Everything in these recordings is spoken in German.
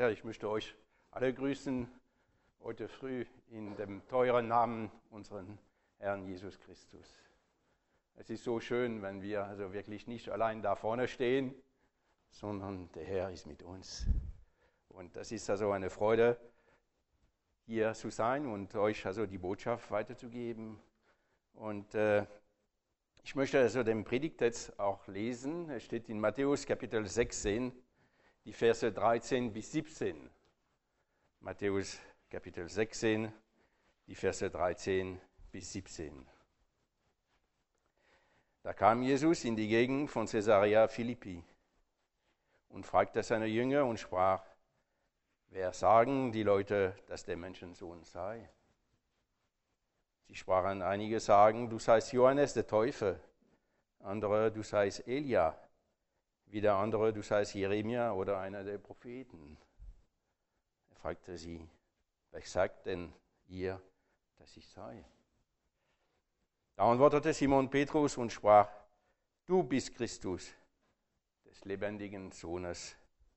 Ja, ich möchte euch alle grüßen heute früh in dem teuren Namen unseren Herrn Jesus Christus. Es ist so schön, wenn wir also wirklich nicht allein da vorne stehen, sondern der Herr ist mit uns. Und das ist also eine Freude, hier zu sein und euch also die Botschaft weiterzugeben. Und ich möchte also den Predigtext auch lesen. Es steht in Matthäus Kapitel 16, die Verse 13 bis 17. Matthäus Kapitel 16, die Verse 13 bis 17. Da kam Jesus in die Gegend von Caesarea Philippi und fragte seine Jünger und sprach: Wer sagen die Leute, dass der Menschensohn sei? Sie sprachen, einige sagen, du seist Johannes der Täufer, andere, du seist Elia, wieder andere, du seist Jeremia oder einer der Propheten. Er fragte sie, wer sagt denn ihr, dass ich sei? Da antwortete Simon Petrus und sprach, du bist Christus, des lebendigen Sohnes,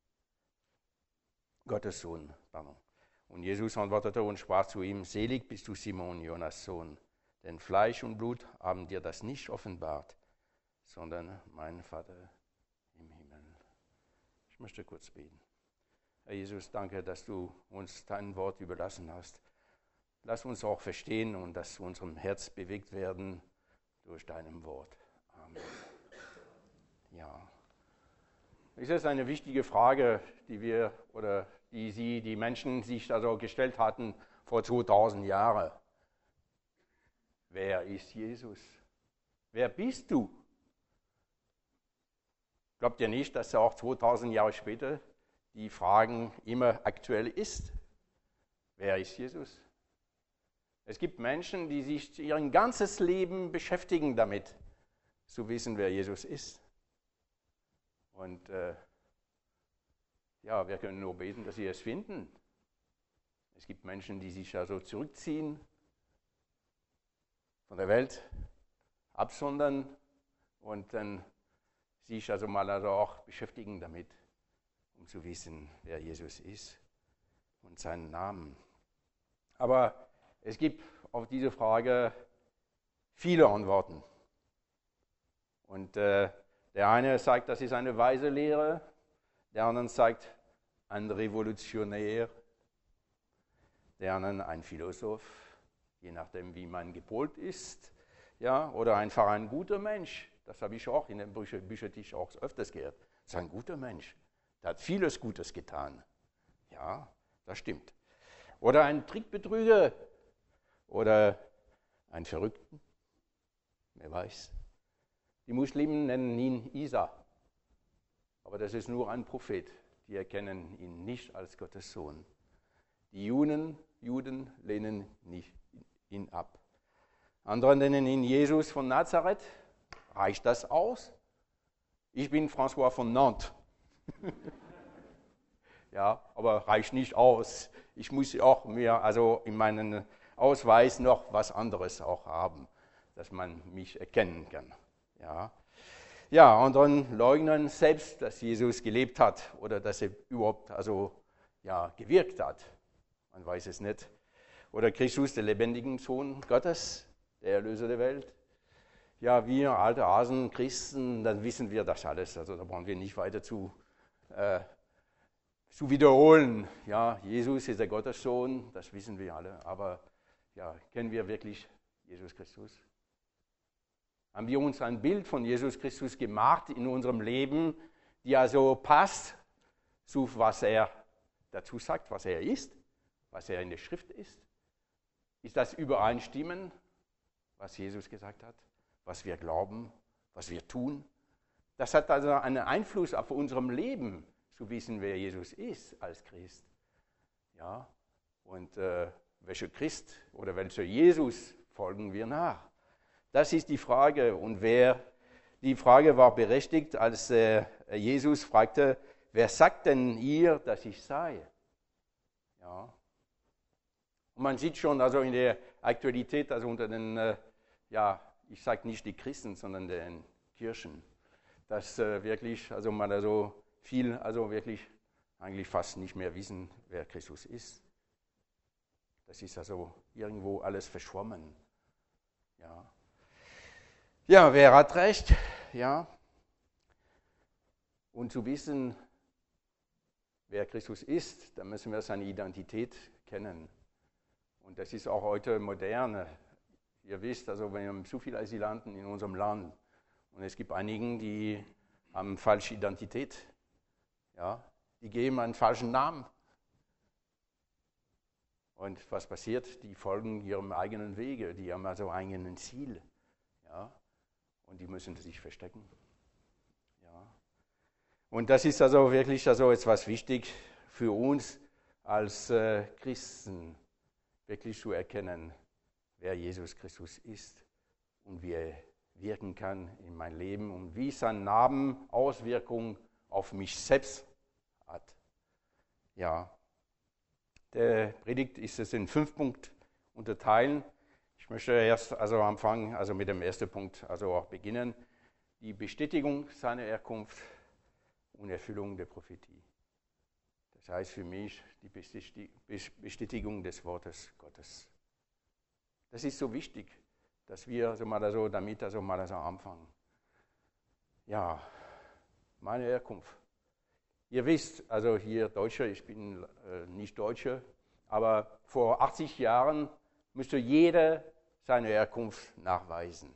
Gottes Sohn. Und Jesus antwortete und sprach zu ihm, selig bist du Simon, Jonas Sohn, denn Fleisch und Blut haben dir das nicht offenbart, sondern mein Vater im Himmel. Ich möchte kurz beten. Herr Jesus, danke, dass du uns dein Wort überlassen hast. Lass uns auch verstehen und dass unserem Herz bewegt werden durch deinem Wort. Amen. Ja. Es ist eine wichtige Frage, die Menschen sich also gestellt hatten vor 2000 Jahren. Wer ist Jesus? Wer bist du? Glaubt ihr nicht, dass auch 2000 Jahre später die Fragen immer aktuell ist? Wer ist Jesus? Es gibt Menschen, die sich ihr ganzes Leben beschäftigen damit, zu wissen, wer Jesus ist. Und wir können nur beten, dass sie es finden. Es gibt Menschen, die sich also zurückziehen, von der Welt absondern und dann sich also auch beschäftigen damit, um zu wissen, wer Jesus ist und seinen Namen. Aber es gibt auf diese Frage viele Antworten. Und der eine sagt, das ist eine weise Lehre, der andere sagt, ein Revolutionär, der andere ein Philosoph, je nachdem, wie man gepolt ist, ja, oder einfach ein guter Mensch. Das habe ich auch in dem Büchertisch auch öfters gehört. Das ist ein guter Mensch. Der hat vieles Gutes getan. Ja, das stimmt. Oder ein Trickbetrüger oder ein Verrückten. Wer weiß. Die Muslimen nennen ihn Isa. Aber das ist nur ein Prophet. Die erkennen ihn nicht als Gottes Sohn. Die Juden lehnen ihn ab. Andere nennen ihn Jesus von Nazareth. Reicht das aus? Ich bin François von Nantes. Ja, aber reicht nicht aus. Ich muss auch in meinen Ausweis noch was anderes auch haben, dass man mich erkennen kann. Ja, und dann leugnen selbst, dass Jesus gelebt hat oder dass er überhaupt gewirkt hat. Man weiß es nicht. Oder Christus, der lebendigen Sohn Gottes, der Erlöser der Welt. Ja, wir alte Hasen, Christen, dann wissen wir das alles. Also da brauchen wir nicht weiter zu wiederholen. Ja, Jesus ist der Gottessohn, das wissen wir alle. Aber ja, kennen wir wirklich Jesus Christus? Haben wir uns ein Bild von Jesus Christus gemacht in unserem Leben, die also passt zu was er dazu sagt, was er ist, was er in der Schrift ist? Ist das übereinstimmen, was Jesus gesagt hat, was wir glauben, was wir tun? Das hat also einen Einfluss auf unserem Leben, zu wissen, wer Jesus ist als Christ. Ja, und welcher Christ oder welcher Jesus folgen wir nach? Das ist die Frage. Und die Frage war berechtigt, als Jesus fragte, wer sagt denn ihr, dass ich sei? Ja. Und man sieht schon also in der Aktualität, also unter den, ich sage nicht die Christen, sondern den Kirchen, dass wirklich, viel, wirklich eigentlich fast nicht mehr wissen, wer Christus ist. Das ist also irgendwo alles verschwommen. Ja, ja, wer hat recht? Ja. Und zu wissen, wer Christus ist, dann müssen wir seine Identität kennen. Und das ist auch heute modern. Ihr wisst, also wir haben so viele Asylanten in unserem Land. Und es gibt einigen, die haben falsche Identität. Ja, die geben einen falschen Namen. Und was passiert? Die folgen ihrem eigenen Wege, die haben also ein eigenes Ziel. Ja, und die müssen sich verstecken. Ja. Und das ist also wirklich also etwas wichtig für uns als Christen, wirklich zu erkennen, wer Jesus Christus ist und wie er wirken kann in mein Leben und wie sein Name Auswirkungen auf mich selbst hat. Ja, der Predigt ist es in 5 Punkte unterteilen. Ich möchte erst also anfangen, also mit dem ersten Punkt, also auch beginnen. Die Bestätigung seiner Herkunft und Erfüllung der Prophetie. Das heißt für mich die Bestätigung des Wortes Gottes. Das ist so wichtig, dass wir damit anfangen. Ja, meine Herkunft. Ihr wisst, also hier Deutscher, ich bin nicht Deutscher, aber vor 80 Jahren müsste jeder seine Herkunft nachweisen,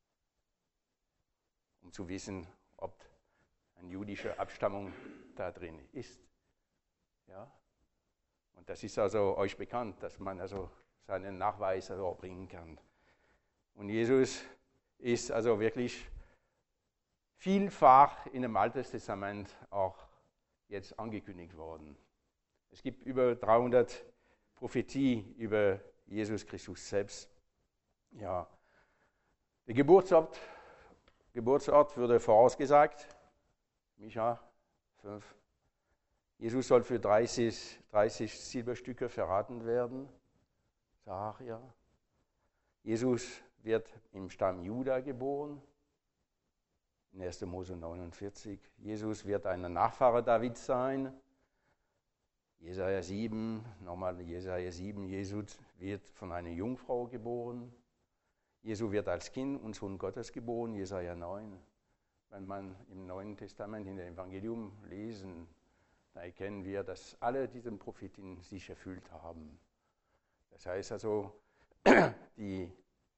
um zu wissen, ob eine jüdische Abstammung da drin ist. Ja? Und das ist also euch bekannt, dass man also seinen Nachweis also auch bringen kann. Und Jesus ist also wirklich vielfach in dem Alten Testament auch jetzt angekündigt worden. Es gibt über 300 Prophetien über Jesus Christus selbst. Ja. Der Geburtsort wurde vorausgesagt. Micha 5. Jesus soll für 30 Silberstücke verraten werden. Sacharja. Jesus wird im Stamm Juda geboren. In 1. Mose 49. Jesus wird ein Nachfahre Davids sein. Jesaja 7, nochmal Jesaja 7, Jesus wird von einer Jungfrau geboren. Jesus wird als Kind und Sohn Gottes geboren, Jesaja 9. Wenn man im Neuen Testament in dem Evangelium lesen, da erkennen wir, dass alle diese Propheten sich erfüllt haben. Das heißt also, die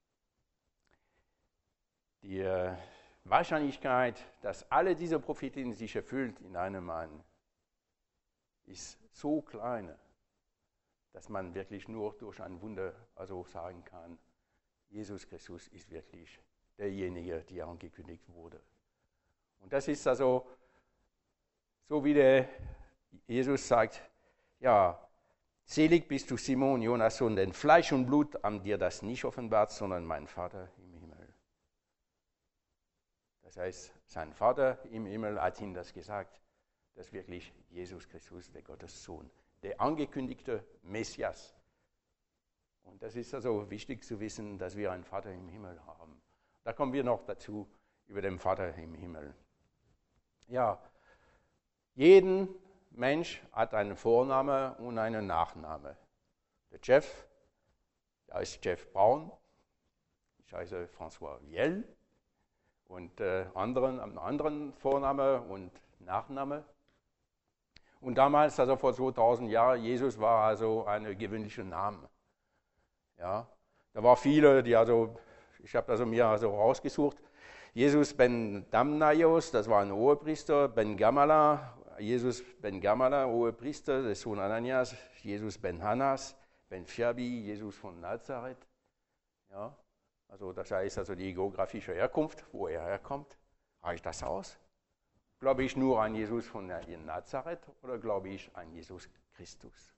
Wahrscheinlichkeit, dass alle diese Propheten sich erfüllt in einem Mann, ist so klein, dass man wirklich nur durch ein Wunder also sagen kann, Jesus Christus ist wirklich derjenige, der angekündigt wurde. Und das ist also, so wie der Jesus sagt, ja, selig bist du Simon, Jonas Sohn, denn Fleisch und Blut haben dir das nicht offenbart, sondern mein Vater im Himmel. Das heißt, sein Vater im Himmel hat ihm das gesagt, dass wirklich Jesus Christus, der Gottes Sohn, der angekündigte Messias. Und das ist also wichtig zu wissen, dass wir einen Vater im Himmel haben. Da kommen wir noch dazu, über den Vater im Himmel. Ja, jeden Mensch hat einen Vorname und einen Nachname. Der Jeff, der heißt Jeff Braun, ich heiße François Viel. Und anderen haben einen anderen Vorname und Nachname. Und damals, also vor 2000 Jahren, Jesus war also ein gewöhnlicher Name. Ja, da waren viele, ich habe mir rausgesucht, Jesus ben Damnaios, das war ein Hohepriester, Ben Gamala, Jesus ben Gamala, Hohepriester, der Sohn Ananias, Jesus ben Hannas, Ben Phabi, Jesus von Nazareth. Ja. Also das heißt also die geografische Herkunft, wo er herkommt. Reicht das aus? Glaube ich nur an Jesus von Nazareth oder glaube ich an Jesus Christus?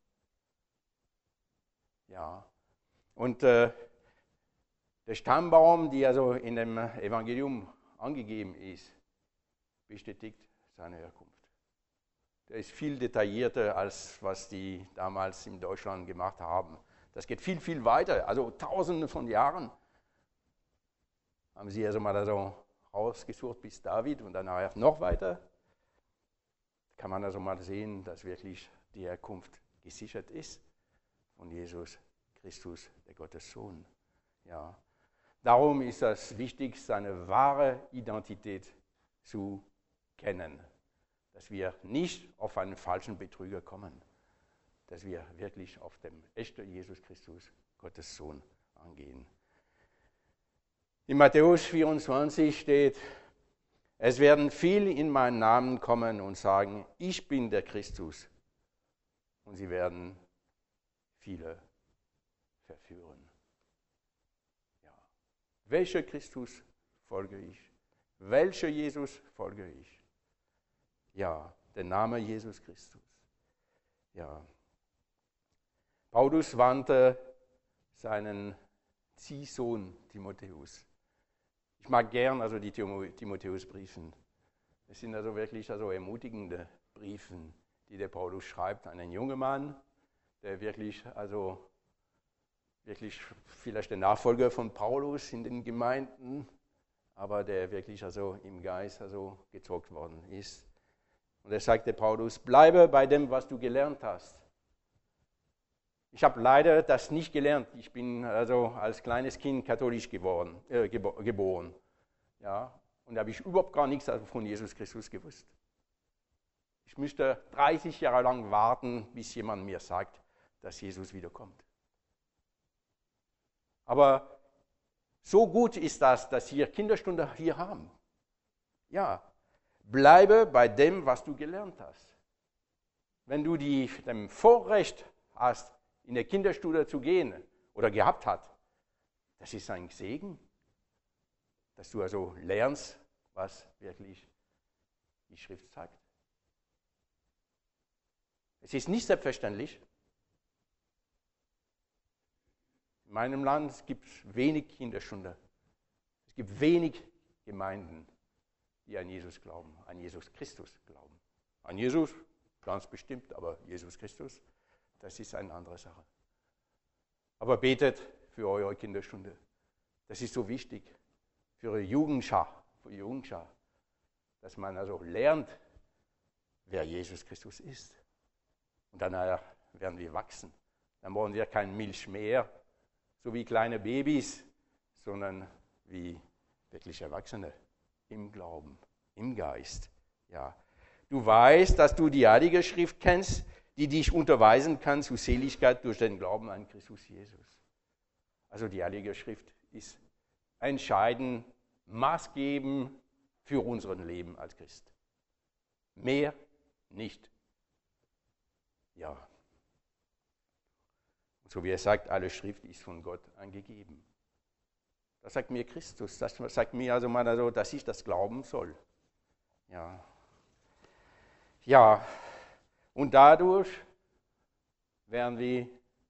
Ja. Und der Stammbaum, der also in dem Evangelium angegeben ist, bestätigt seine Herkunft. Der ist viel detaillierter, als was die damals in Deutschland gemacht haben. Das geht viel, viel weiter, also Tausende von Jahren. Haben sie also mal so rausgesucht bis David und dann noch weiter. kann man also mal sehen, dass wirklich die Herkunft gesichert ist von Jesus Christus, der Gottes Sohn. Ja. Darum ist es wichtig, seine wahre Identität zu kennen, dass wir nicht auf einen falschen Betrüger kommen, dass wir wirklich auf den echten Jesus Christus, Gottes Sohn, angehen. In Matthäus 24 steht, es werden viele in meinen Namen kommen und sagen, ich bin der Christus. Und sie werden viele verführen. Ja. Welcher Christus folge ich? Welcher Jesus folge ich? Ja, der Name Jesus Christus. Ja. Paulus warnte seinen Ziehsohn Timotheus. Ich mag gern also die Timotheusbriefen. Es sind also wirklich ermutigende Briefen, die der Paulus schreibt an einen jungen Mann, der wirklich vielleicht der Nachfolger von Paulus in den Gemeinden, aber der wirklich im Geist gezeugt worden ist. Und er sagte Paulus, bleibe bei dem, was du gelernt hast. Ich habe leider das nicht gelernt. Ich bin als kleines Kind katholisch geboren. Ja, und da habe ich überhaupt gar nichts von Jesus Christus gewusst. Ich müsste 30 Jahre lang warten, bis jemand mir sagt, dass Jesus wiederkommt. Aber so gut ist das, dass wir Kinderstunde hier haben. Ja, bleibe bei dem, was du gelernt hast. Wenn du dem Vorrecht hast, in der Kinderstunde zu gehen oder gehabt hast, das ist ein Segen, dass du lernst, was wirklich die Schrift sagt. Es ist nicht selbstverständlich. In meinem Land gibt es wenig Kinderstunde. Es gibt wenig Gemeinden, die an Jesus glauben, an Jesus Christus glauben. An Jesus ganz bestimmt, aber Jesus Christus, das ist eine andere Sache. Aber betet für eure Kinderstunde. Das ist so wichtig für eure Jugendschar, dass man lernt, wer Jesus Christus ist. Und dann werden wir wachsen. Dann brauchen wir keine Milch mehr, so wie kleine Babys, sondern wie wirklich Erwachsene im Glauben, im Geist. Ja. Du weißt, dass du die Heilige Schrift kennst, die dich unterweisen kann zu Seligkeit durch den Glauben an Christus Jesus. Also die Heilige Schrift ist entscheidend, maßgebend für unser Leben als Christ. Mehr nicht. Ja. Und so wie er sagt, alle Schrift ist von Gott angegeben. Das sagt mir Christus, das sagt mir dass ich das glauben soll. Ja. Ja, und dadurch werden wir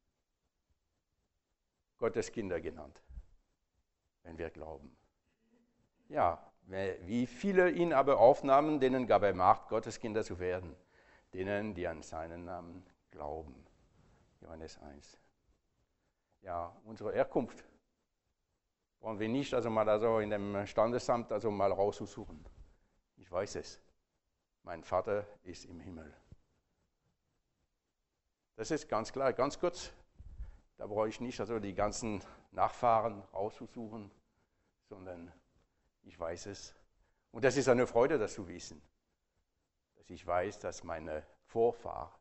Gottes Kinder genannt, wenn wir glauben. Ja, wie viele ihn aber aufnahmen, denen gab er Macht, Gottes Kinder zu werden, denen, die an seinen Namen glauben. Johannes 1. Ja, unsere Herkunft wollen wir nicht in dem Standesamt mal raussuchen. Ich weiß es. Mein Vater ist im Himmel. Das ist ganz klar, ganz kurz. Da brauche ich nicht die ganzen Nachfahren rauszusuchen, sondern ich weiß es. Und das ist eine Freude, das zu wissen. Dass ich weiß, dass meine Vorfahr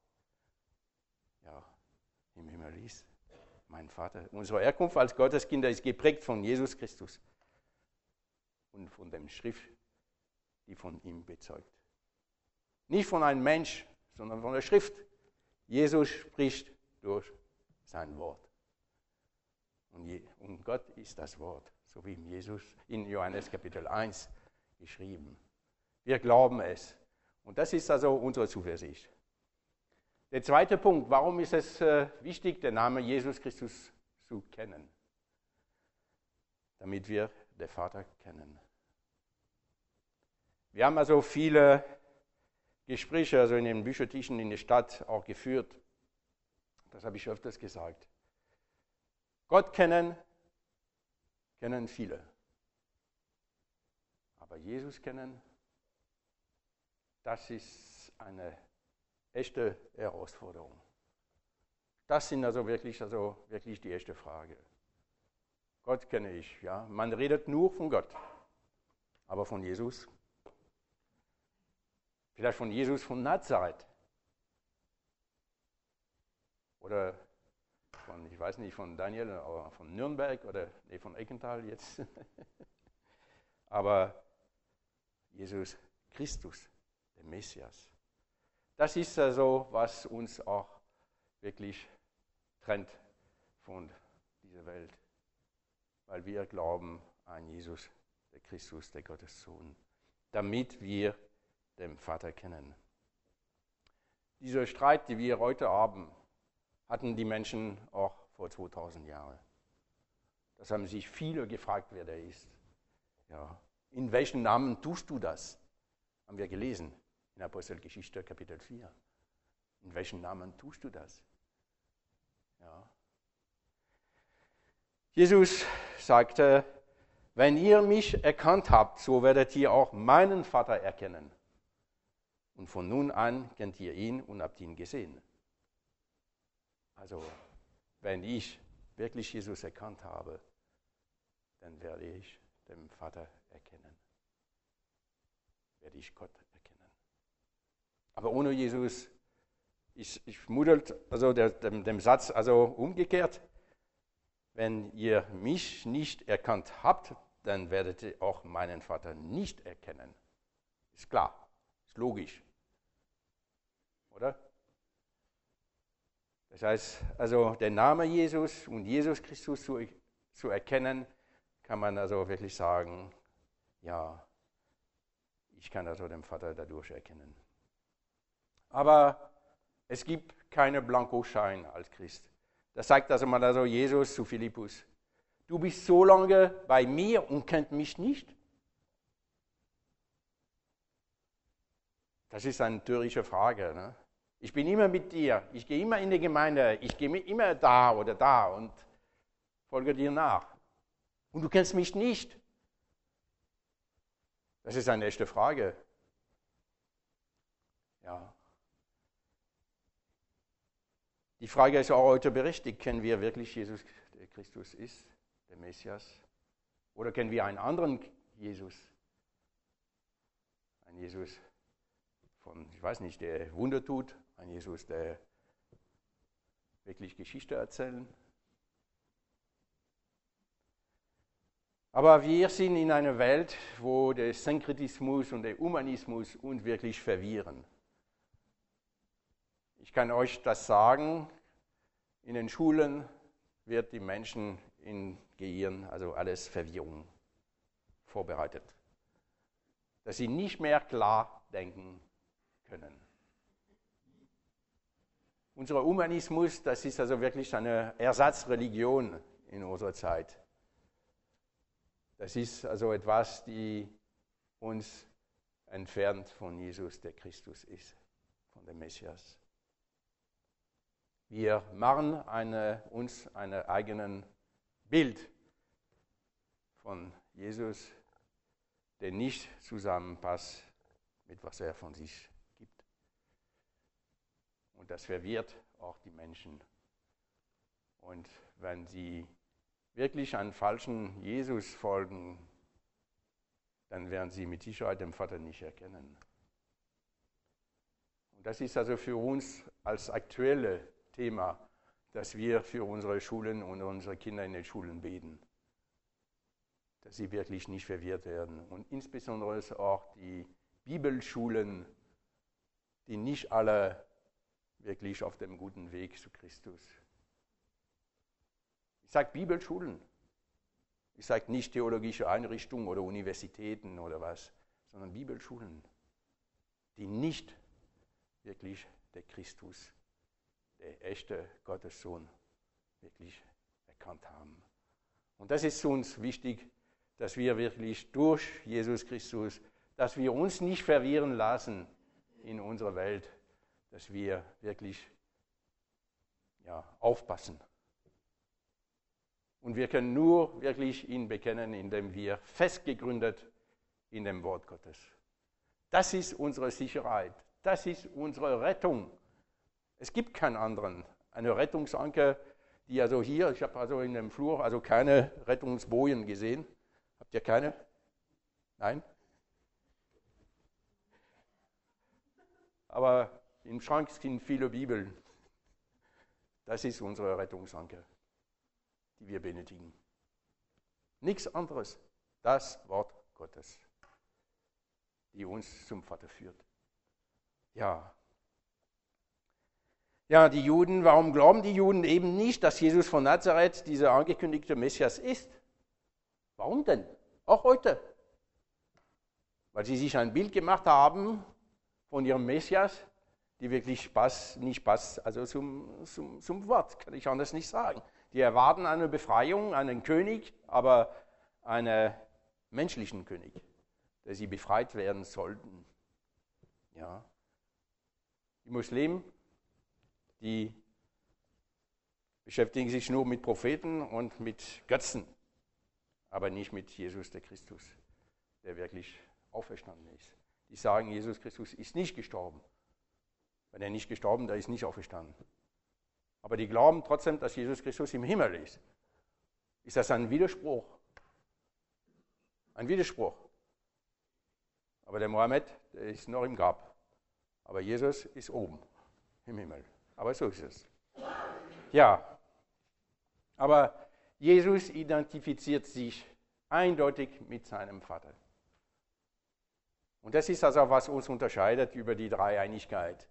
im Himmel ist. Mein Vater. Unsere Herkunft als Gotteskinder ist geprägt von Jesus Christus und von der Schrift, die von ihm bezeugt. Nicht von einem Mensch, sondern von der Schrift. Jesus spricht durch sein Wort. Und Gott ist das Wort, so wie Jesus in Johannes Kapitel 1 geschrieben. Wir glauben es. Und das ist unsere Zuversicht. Der zweite Punkt, warum ist es wichtig, den Namen Jesus Christus zu kennen? Damit wir den Vater kennen. Wir haben viele Gespräche in den Büchertischen in der Stadt auch geführt. Das habe ich öfters gesagt. Gott kennen viele. Aber Jesus kennen, das ist eine echte Herausforderung. Das sind also wirklich die echte Frage. Gott kenne ich, ja. Man redet nur von Gott, aber von Jesus, vielleicht von Jesus von Nazareth oder von, ich weiß nicht, von Daniel, aber von Nürnberg oder von Eckenthal jetzt. Aber Jesus Christus, der Messias. Das ist also, was uns auch wirklich trennt von dieser Welt. Weil wir glauben an Jesus, der Christus, der Gottes Sohn, damit wir den Vater kennen. Dieser Streit, den wir heute haben, hatten die Menschen auch vor 2000 Jahren. Das haben sich viele gefragt, wer der ist. Ja. In welchen Namen tust du das? Haben wir gelesen in Apostelgeschichte Kapitel 4. In welchen Namen tust du das? Ja. Jesus sagte, wenn ihr mich erkannt habt, so werdet ihr auch meinen Vater erkennen. Und von nun an kennt ihr ihn und habt ihn gesehen. Also, wenn ich wirklich Jesus erkannt habe, dann werde ich den Vater erkennen. Werde ich Gott erkennen. Aber ohne Jesus, ich muddelt also dem Satz also umgekehrt, wenn ihr mich nicht erkannt habt, dann werdet ihr auch meinen Vater nicht erkennen. Ist klar, ist logisch. Oder? Das heißt, also der Name Jesus und Jesus Christus zu erkennen, kann man also wirklich sagen, ja, ich kann also den Vater dadurch erkennen. Aber es gibt keine Blankoschein als Christ. Das sagt also mal also Jesus zu Philippus. Du bist so lange bei mir und kennt mich nicht? Das ist eine törichte Frage. Ne? Ich bin immer mit dir, ich gehe immer in die Gemeinde, ich gehe immer da oder da und folge dir nach. Und du kennst mich nicht. Das ist eine echte Frage. Ja. Die Frage ist auch heute berechtigt, kennen wir wirklich Jesus, der Christus ist, der Messias? Oder kennen wir einen anderen Jesus? Ein Jesus von, ich weiß nicht, der Wunder tut, ein Jesus, der wirklich Geschichte erzählt. Aber wir sind in einer Welt, wo der Synkretismus und der Humanismus uns wirklich verwirren. Ich kann euch das sagen, in den Schulen wird die Menschen in Gehirn, also alles Verwirrung vorbereitet. Dass sie nicht mehr klar denken können. Unser Humanismus, das ist also wirklich eine Ersatzreligion in unserer Zeit. Das ist also etwas, die uns entfernt von Jesus, der Christus ist, von dem Messias. Wir machen uns ein eigenes Bild von Jesus, der nicht zusammenpasst mit was er von sich gibt. Und das verwirrt auch die Menschen. Und wenn sie wirklich einem falschen Jesus folgen, dann werden sie mit Sicherheit den Vater nicht erkennen. Und das ist also für uns als aktuelles Thema, dass wir für unsere Schulen und unsere Kinder in den Schulen beten. Dass sie wirklich nicht verwirrt werden. Und insbesondere auch die Bibelschulen, die nicht alle wirklich auf dem guten Weg zu Christus. Ich sage Bibelschulen. Ich sage nicht theologische Einrichtungen oder Universitäten oder was, sondern Bibelschulen, die nicht wirklich der Christus, der echte Gottessohn, wirklich erkannt haben. Und das ist uns wichtig, dass wir wirklich durch Jesus Christus, dass wir uns nicht verwirren lassen in unserer Welt, dass wir wirklich aufpassen. Und wir können nur wirklich ihn bekennen, indem wir festgegründet in dem Wort Gottes. Das ist unsere Sicherheit. Das ist unsere Rettung. Es gibt keinen anderen. Eine Rettungsanker, die also hier, ich habe also in dem Flur also keine Rettungsbojen gesehen. Habt ihr keine? Nein? Aber im Schrank sind viele Bibeln. Das ist unsere Rettungsanker, die wir benötigen. Nichts anderes. Das Wort Gottes, die uns zum Vater führt. Ja. Ja, die Juden, warum glauben die Juden eben nicht, dass Jesus von Nazareth dieser angekündigte Messias ist? Warum denn? Auch heute. Weil sie sich ein Bild gemacht haben von ihrem Messias, die wirklich nicht passt, also zum Wort, kann ich anders nicht sagen. Die erwarten eine Befreiung, einen König, aber einen menschlichen König, der sie befreit werden sollten. Ja. Die Muslimen, die beschäftigen sich nur mit Propheten und mit Götzen, aber nicht mit Jesus der Christus, der wirklich auferstanden ist. Die sagen, Jesus Christus ist nicht gestorben. Wenn er nicht gestorben, der ist nicht auferstanden. Aber die glauben trotzdem, dass Jesus Christus im Himmel ist. Ist das ein Widerspruch? Ein Widerspruch. Aber der Mohammed, der ist noch im Grab. Aber Jesus ist oben im Himmel. Aber so ist es. Ja, aber Jesus identifiziert sich eindeutig mit seinem Vater. Und das ist also, was uns unterscheidet über die Dreieinigkeit.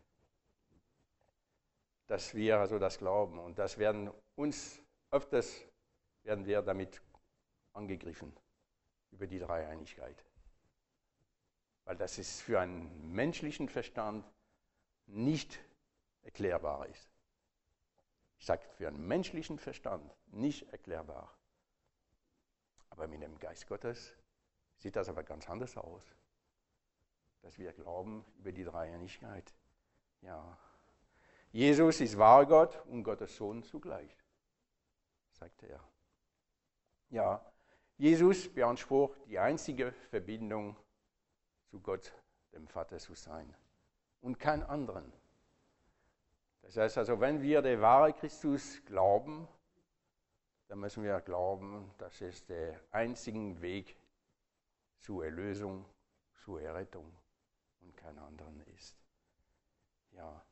Dass wir also das glauben. Und das werden uns öfters, werden wir damit angegriffen, über die Dreieinigkeit. Weil das ist für einen menschlichen Verstand nicht erklärbar ist. Ich sage, für einen menschlichen Verstand nicht erklärbar. Aber mit dem Geist Gottes sieht das aber ganz anders aus. Dass wir glauben über die Dreieinigkeit. Ja. Jesus ist wahrer Gott und Gottes Sohn zugleich, sagte er. Ja, Jesus beansprucht die einzige Verbindung zu Gott, dem Vater, zu sein und keinen anderen. Das heißt also, wenn wir den wahren Christus glauben, dann müssen wir glauben, dass es der einzige Weg zur Erlösung, zur Errettung und kein anderen ist. Ja.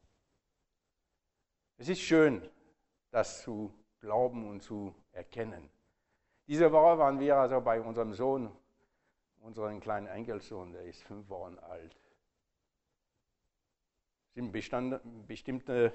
Es ist schön, das zu glauben und zu erkennen. Diese Woche waren wir also bei unserem Sohn, unseren kleinen Enkelsohn, der ist 5 Wochen alt. Es sind bestimmte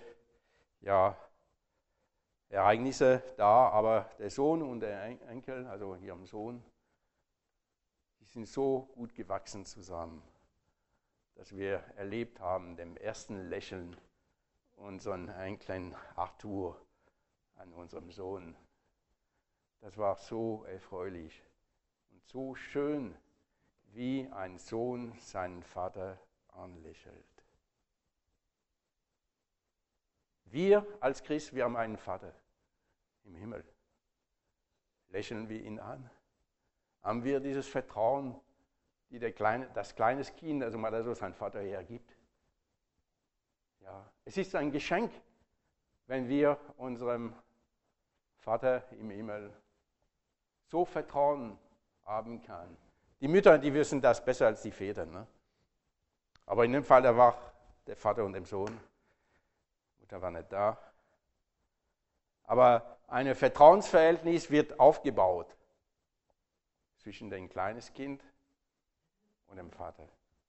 Ereignisse da, aber der Sohn und der Enkel, also ihrem Sohn, die sind so gut gewachsen zusammen, dass wir erlebt haben, dem ersten Lächeln unseren Enkeln Arthur an unserem Sohn. Das war so erfreulich und so schön, wie ein Sohn seinen Vater anlächelt. Wir als Christ, wir haben einen Vater im Himmel. Lächeln wir ihn an? Haben wir dieses Vertrauen, die das kleine Kind, also mal so sein Vater hergibt? Ja, es ist ein Geschenk, wenn wir unserem Vater im Himmel so Vertrauen haben können. Die Mütter, die wissen das besser als die Väter. Ne? Aber in dem Fall, da war der Vater und der Sohn. Die Mutter war nicht da. Aber ein Vertrauensverhältnis wird aufgebaut zwischen dem kleinen Kind und dem Vater.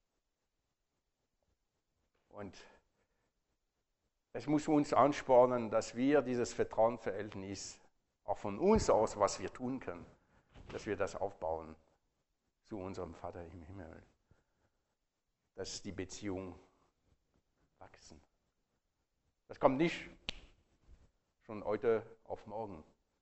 Und es muss uns anspornen, dass wir dieses Vertrauensverhältnis auch von uns aus, was wir tun können, dass wir das aufbauen zu unserem Vater im Himmel. Dass die Beziehung wachsen. Das kommt nicht schon heute auf morgen.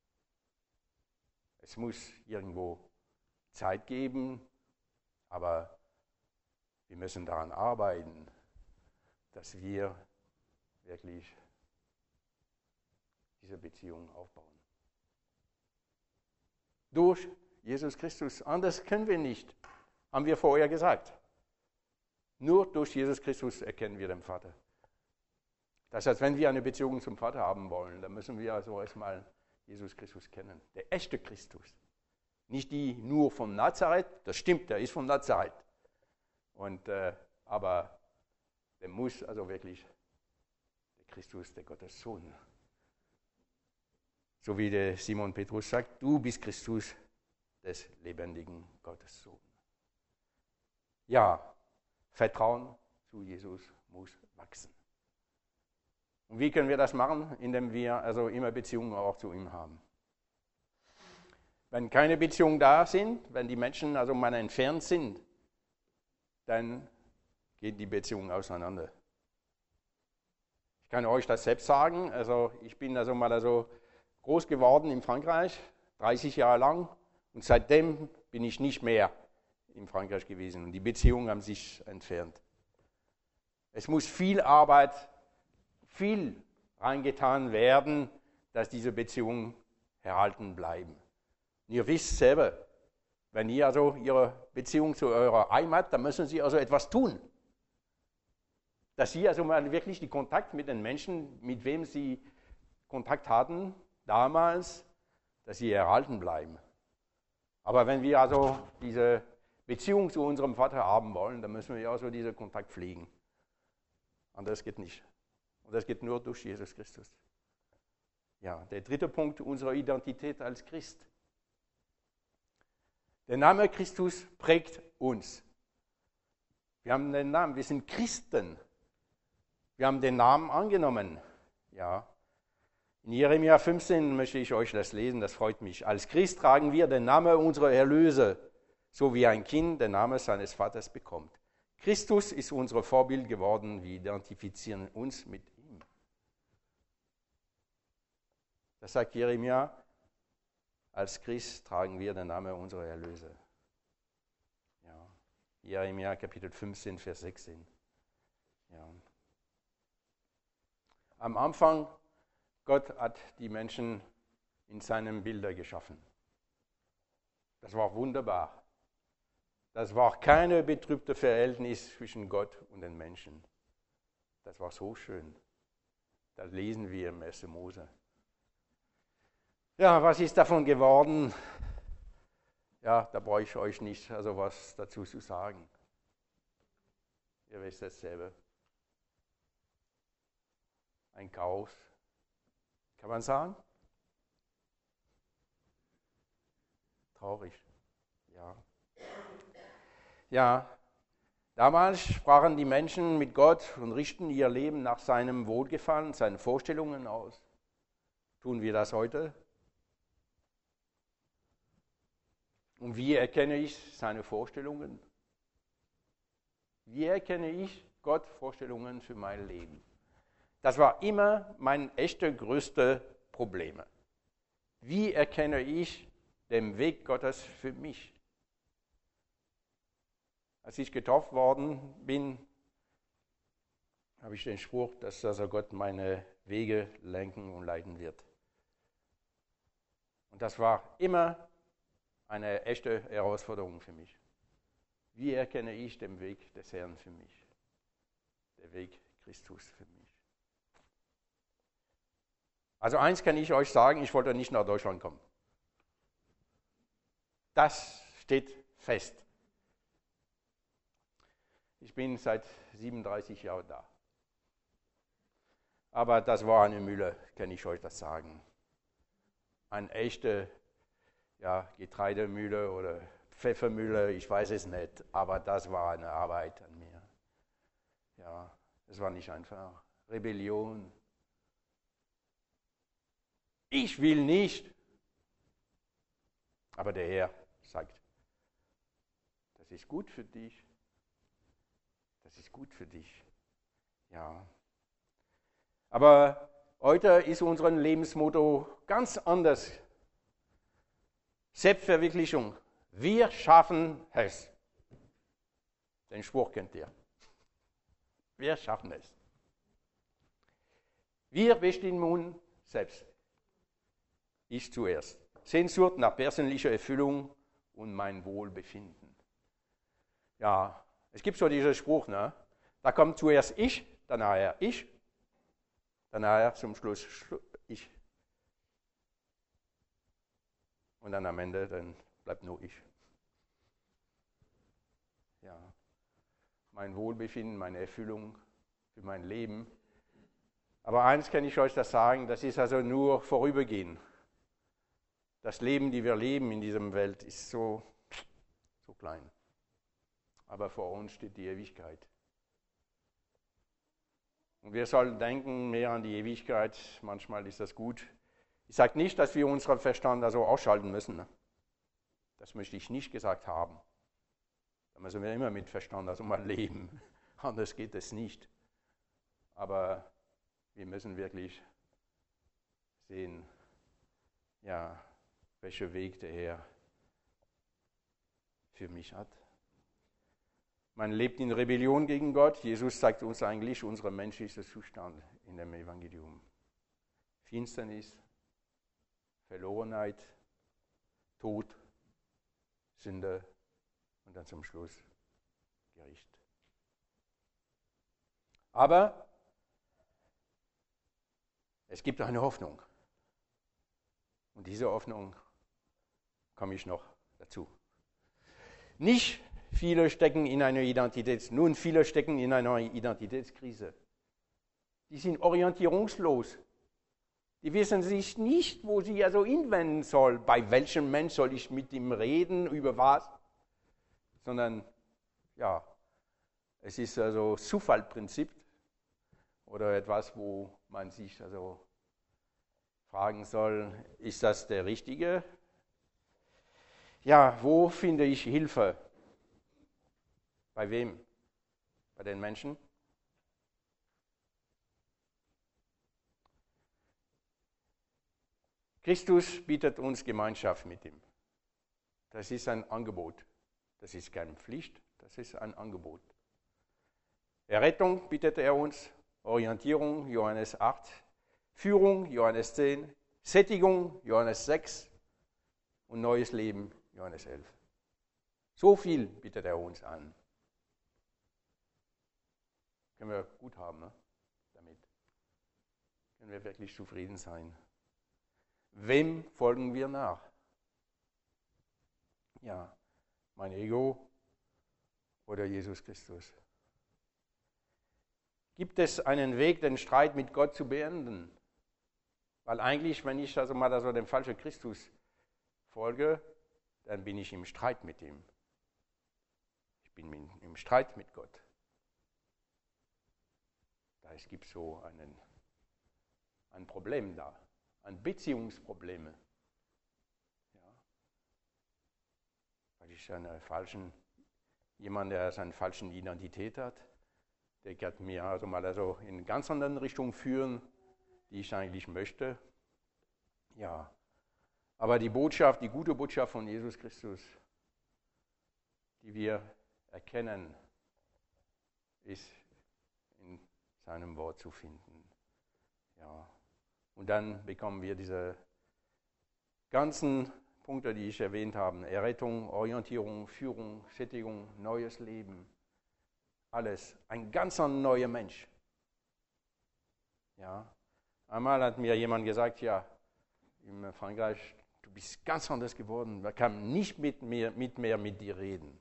Es muss irgendwo Zeit geben, aber wir müssen daran arbeiten, dass wir wirklich diese Beziehung aufbauen. Durch Jesus Christus. Anders können wir nicht, haben wir vorher gesagt. Nur durch Jesus Christus erkennen wir den Vater. Das heißt, wenn wir eine Beziehung zum Vater haben wollen, dann müssen wir also erstmal Jesus Christus kennen. Der echte Christus. Nicht die nur von Nazareth, das stimmt, der ist von Nazareth. Aber der muss also wirklich der Christus, der Gottes Sohn. So wie der Simon Petrus sagt, du bist Christus, des lebendigen Gottes Sohn. Ja, Vertrauen zu Jesus muss wachsen. Und wie können wir das machen? Indem wir also immer Beziehungen auch zu ihm haben. Wenn keine Beziehungen da sind, wenn die Menschen also mal entfernt sind, dann geht die Beziehung auseinander. Ich kann euch das selbst sagen, also ich bin also mal groß geworden in Frankreich, 30 Jahre lang, und seitdem bin ich nicht mehr in Frankreich gewesen und die Beziehungen haben sich entfernt. Es muss viel Arbeit, viel reingetan werden, dass diese Beziehungen erhalten bleiben. Und ihr wisst selber, wenn ihr also ihre Beziehung zu eurer Heimat, dann müssen sie also etwas tun. Dass sie also mal wirklich den Kontakt mit den Menschen, mit wem sie Kontakt hatten damals, dass sie erhalten bleiben. Aber wenn wir also diese Beziehung zu unserem Vater haben wollen, dann müssen wir also diesen Kontakt pflegen. Anders geht nicht. Und das geht nur durch Jesus Christus. Ja, der dritte Punkt, unsere Identität als Christ. Der Name Christus prägt uns. Wir haben den Namen, wir sind Christen. Wir haben den Namen angenommen. Ja. In Jeremia 15 möchte ich euch das lesen, das freut mich. Als Christ tragen wir den Namen unserer Erlöser, so wie ein Kind den Namen seines Vaters bekommt. Christus ist unser Vorbild geworden, wir identifizieren uns mit ihm. Das sagt Jeremia, als Christ tragen wir den Namen unserer Erlöser. Ja. Jeremia Kapitel 15, Vers 16. Ja. Am Anfang, Gott hat die Menschen in seinem Bilder geschaffen. Das war wunderbar. Das war kein betrübtes Verhältnis zwischen Gott und den Menschen. Das war so schön. Das lesen wir im 1. Mose. Ja, was ist davon geworden? Ja, da brauche ich euch nicht also was dazu zu sagen. Ihr wisst es selber. Ein Chaos. Kann man sagen? Traurig. Ja. Ja, damals sprachen die Menschen mit Gott und richten ihr Leben nach seinem Wohlgefallen, seinen Vorstellungen aus. Tun wir das heute? Und wie erkenne ich seine Vorstellungen? Wie erkenne ich Gott Vorstellungen für mein Leben? Das war immer mein echter größtes Problem. Wie erkenne ich den Weg Gottes für mich? Als ich getauft worden bin, habe ich den Spruch, dass also Gott meine Wege lenken und leiten wird. Und das war immer eine echte Herausforderung für mich. Wie erkenne ich den Weg des Herrn für mich? Der Weg Christus für mich. Also eins kann ich euch sagen, ich wollte nicht nach Deutschland kommen. Das steht fest. Ich bin seit 37 Jahren da. Aber das war eine Mühle, kann ich euch das sagen. Eine echte Getreidemühle oder Pfeffermühle, ich weiß es nicht, aber das war eine Arbeit an mir. Ja, es war nicht einfach. Rebellion. Ich will nicht. Aber der Herr sagt, das ist gut für dich. Das ist gut für dich. Ja. Aber heute ist unser Lebensmotto ganz anders. Selbstverwirklichung. Wir schaffen es. Den Spruch kennt ihr. Wir schaffen es. Wir bestimmen uns selbst. Ich zuerst. Sehnsucht nach persönlicher Erfüllung und mein Wohlbefinden. Ja, Es gibt so diesen Spruch, ne? Da kommt zuerst dann nachher ich, dann nachher zum Schluss ich. Und dann am Ende, dann bleibt nur ich. Ja, mein Wohlbefinden, meine Erfüllung für mein Leben. Aber eins kann ich euch das sagen, das ist also nur vorübergehend. Das Leben, das wir leben in dieser Welt, ist so klein. Aber vor uns steht die Ewigkeit. Und wir sollen denken mehr an die Ewigkeit. Manchmal ist das gut. Ich sage nicht, dass wir unseren Verstand also ausschalten müssen. Das möchte ich nicht gesagt haben. Da müssen wir immer mit Verstand also mal leben. Anders geht es nicht. Aber wir müssen wirklich sehen, ja, welchen Weg der Herr für mich hat. Man lebt in Rebellion gegen Gott. Jesus sagt uns eigentlich unser menschlicher Zustand in dem Evangelium. Finsternis, Verlorenheit, Tod, Sünde und dann zum Schluss Gericht. Aber es gibt eine Hoffnung. Und diese Hoffnung komme ich noch dazu. Nicht viele stecken in einer viele stecken in einer Identitätskrise. Die sind orientierungslos. Die wissen sich nicht, wo sie also hinwenden sollen. Bei welchem Mensch soll ich mit ihm reden, über was? Sondern, ja, es ist also Zufallprinzip oder etwas, wo man sich also fragen soll, ist das der Richtige? Ja, wo finde ich Hilfe? Bei wem? Bei den Menschen? Christus bietet uns Gemeinschaft mit ihm. Das ist ein Angebot. Das ist keine Pflicht, das ist ein Angebot. Errettung bietet er uns, Orientierung, Johannes 8, Führung, Johannes 10, Sättigung, Johannes 6 und neues Leben, Johannes 11. So viel bietet er uns an. Können wir gut haben, ne? Damit. Können wir wirklich zufrieden sein. Wem folgen wir nach? Ja, mein Ego oder Jesus Christus? Gibt es einen Weg, den Streit mit Gott zu beenden? Weil eigentlich, wenn ich also mal dem falschen Christus folge, dann bin ich im Streit mit ihm. Ich bin im Streit mit Gott. Es gibt so ein Problem da, ein Beziehungsprobleme. Ja. Weil ich jemand, der eine falsche Identität hat, der kann mir also mal in eine ganz andere Richtung führen, die ich eigentlich möchte. Ja, aber die gute Botschaft von Jesus Christus, die wir erkennen, ist in seinem Wort zu finden. Ja. Und dann bekommen wir diese ganzen Punkte, die ich erwähnt habe: Errettung, Orientierung, Führung, Sättigung, neues Leben. Alles. Ein ganz neuer Mensch. Ja. Einmal hat mir jemand gesagt, ja, in Frankreich, du bist ganz anders geworden. Man kann nicht mehr mit dir reden.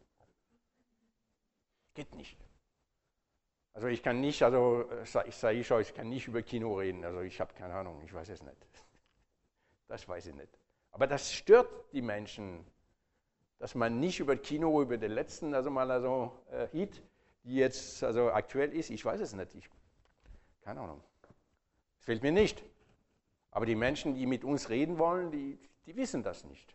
Geht nicht. Also ich kann nicht, ich kann nicht über Kino reden. Also ich habe keine Ahnung, ich weiß es nicht. Das weiß ich nicht. Aber das stört die Menschen, dass man nicht über Kino, über den letzten, Hit, die jetzt aktuell ist, ich weiß es nicht. Keine Ahnung. Es fehlt mir nicht. Aber die Menschen, die mit uns reden wollen, die wissen das nicht.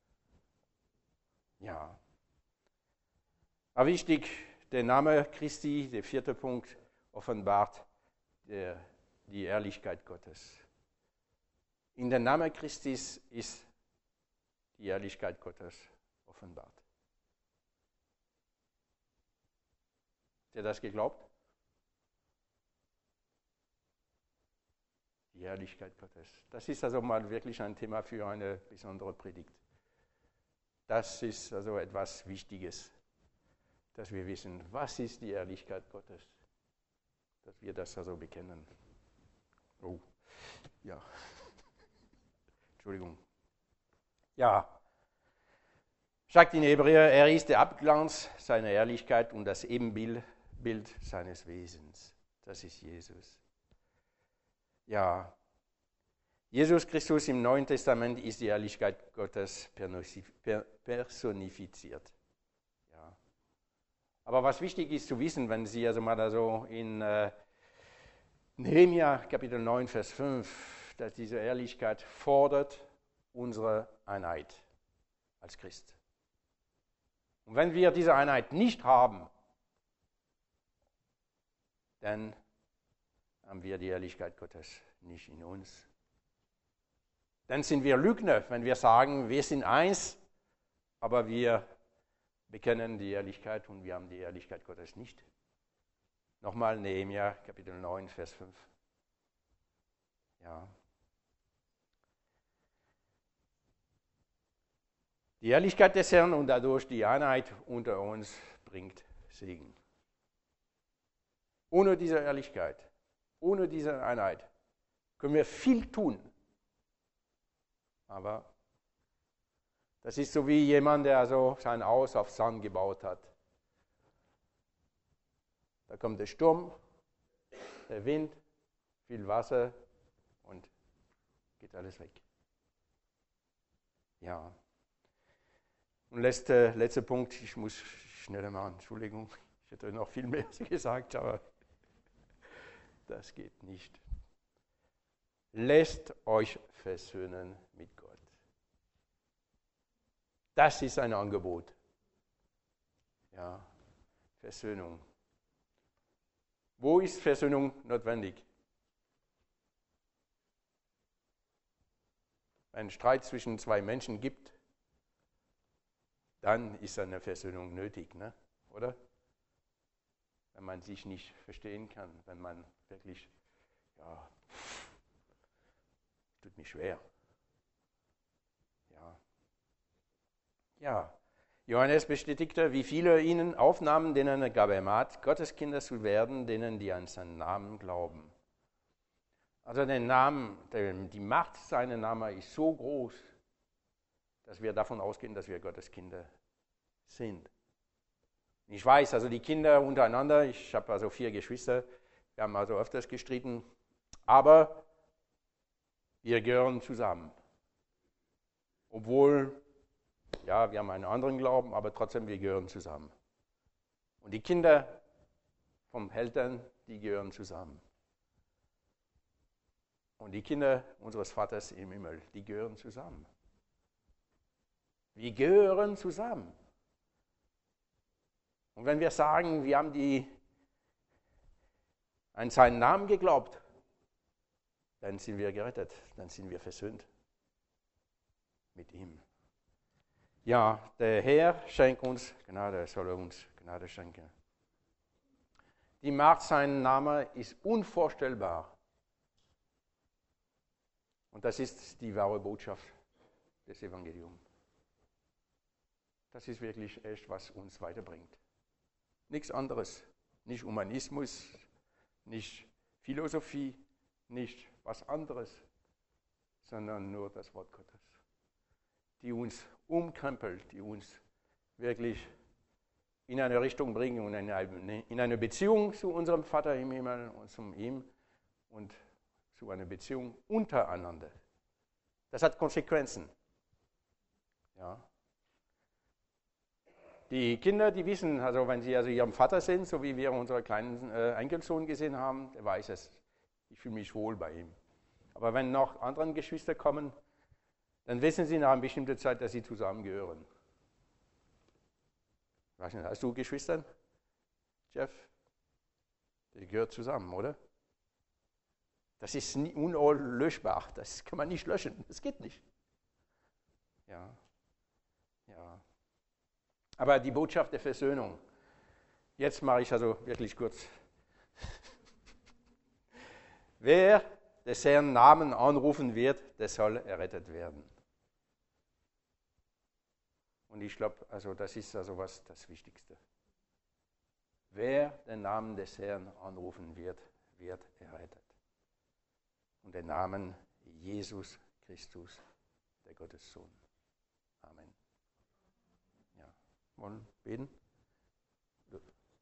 Ja. Aber wichtig, der Name Christi, der 4. Punkt, offenbart die Ehrlichkeit Gottes. In der Name Christi ist die Ehrlichkeit Gottes offenbart. Habt ihr das geglaubt? Die Herrlichkeit Gottes. Das ist also mal wirklich ein Thema für eine besondere Predigt. Das ist also etwas Wichtiges. dass wir wissen, was ist die Ehrlichkeit Gottes, dass wir das also bekennen. Oh, ja. Entschuldigung. Ja, sagt in Hebräer, er ist der Abglanz seiner Ehrlichkeit und das Ebenbild seines Wesens. Das ist Jesus. Ja, Jesus Christus im Neuen Testament ist die Ehrlichkeit Gottes personifiziert. Ja. Aber was wichtig ist zu wissen, wenn Sie also mal so in Nehemia Kapitel 9, Vers 5, dass diese Ehrlichkeit fordert unsere Einheit als Christ. Und wenn wir diese Einheit nicht haben, dann haben wir die Ehrlichkeit Gottes nicht in uns. Dann sind wir Lügner, wenn wir sagen, wir sind eins, aber wir bekennen die Ehrlichkeit und wir haben die Ehrlichkeit Gottes nicht. Nochmal Nehemia, Kapitel 9, Vers 5. Ja. Die Ehrlichkeit des Herrn und dadurch die Einheit unter uns bringt Segen. Ohne diese Ehrlichkeit, ohne diese Einheit können wir viel tun. Aber das ist so wie jemand, der also sein Haus auf Sand gebaut hat. Da kommt der Sturm, der Wind, viel Wasser und geht alles weg. Ja. Und letzter Punkt, ich muss schneller machen, Entschuldigung, ich hätte noch viel mehr gesagt, aber das geht nicht. Lasst euch versöhnen mit Gott. Das ist ein Angebot. Ja, Versöhnung. Wo ist Versöhnung notwendig? Wenn es Streit zwischen zwei Menschen gibt, dann ist eine Versöhnung nötig, ne? Oder? Wenn man sich nicht verstehen kann, wenn man wirklich, ja, tut mir schwer. Ja, Johannes bestätigte, wie viele ihnen aufnahmen, denen er gab ermat, Gottes Kinder zu werden, denen die an seinen Namen glauben. Also der Name, die Macht seiner Namen ist so groß, dass wir davon ausgehen, dass wir Gottes Kinder sind. Ich weiß, also die Kinder untereinander, ich habe also 4 Geschwister, wir haben also öfters gestritten, aber wir gehören zusammen. Obwohl, ja, wir haben einen anderen Glauben, aber trotzdem, wir gehören zusammen. Und die Kinder vom Eltern, die gehören zusammen. Und die Kinder unseres Vaters im Himmel, die gehören zusammen. Wir gehören zusammen. Und wenn wir sagen, wir haben an seinen Namen geglaubt, dann sind wir gerettet, dann sind wir versöhnt mit ihm. Ja, der Herr schenkt uns Gnade, soll er uns Gnade schenken. Die Macht seinen Namen ist unvorstellbar. Und das ist die wahre Botschaft des Evangeliums. Das ist wirklich echt, was uns weiterbringt. Nichts anderes. Nicht Humanismus, nicht Philosophie, nicht was anderes, sondern nur das Wort Gottes, die uns umkrempelt, die uns wirklich in eine Richtung bringen und in eine Beziehung zu unserem Vater im Himmel und zu ihm und zu einer Beziehung untereinander. Das hat Konsequenzen. Ja. Die Kinder, die wissen, also wenn sie also ihrem Vater sind, so wie wir unseren kleinen Enkelsohn gesehen haben, der weiß es. Ich fühle mich wohl bei ihm. Aber wenn noch andere Geschwister kommen, dann wissen sie nach einer bestimmten Zeit, dass sie zusammengehören. Weiß nicht, hast du Geschwister, Jeff? Die gehört zusammen, oder? Das ist unlöschbar. Das kann man nicht löschen. Das geht nicht. Ja. Aber die Botschaft der Versöhnung. Jetzt mache ich also wirklich kurz. Wer des Herrn Namen anrufen wird, der soll errettet werden. Und ich glaube, also das ist also das Wichtigste. wer den Namen des Herrn anrufen wird, wird errettet. Und den Namen Jesus Christus, der Gottes Sohn. Amen. Ja, wollen beten?